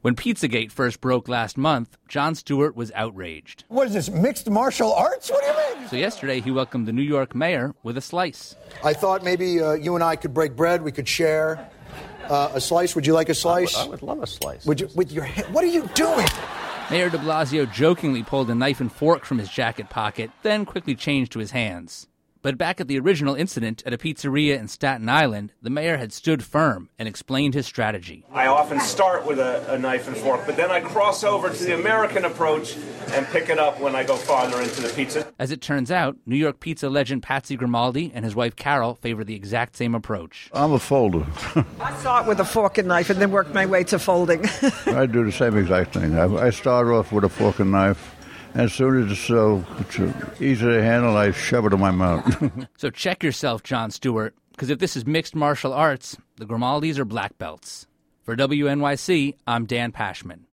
When Pizzagate first broke last month, Jon Stewart was outraged. What is this, mixed martial arts? What do you mean? So yesterday he welcomed the New York mayor with a slice. I thought maybe you and I could break bread. We could share a slice. Would you like a slice? I would love a slice. Would you, with your hand? What are you doing? Mayor de Blasio jokingly pulled a knife and fork from his jacket pocket, then quickly changed to his hands. But back at the original incident at a pizzeria in Staten Island, the mayor had stood firm and explained his strategy. I often start with a knife and fork, but then I cross over to the American approach and pick it up when I go farther into the pizza. As it turns out, New York pizza legend Patsy Grimaldi and his wife Carol favor the exact same approach. I'm a folder. I start with a fork and knife and then work my way to folding. I do the same exact thing. I start off with a fork and knife. As soon as it's easy to handle, I shove it in my mouth. So check yourself, Jon Stewart, because if this is mixed martial arts, the Grimaldis are black belts. For WNYC, I'm Dan Pashman.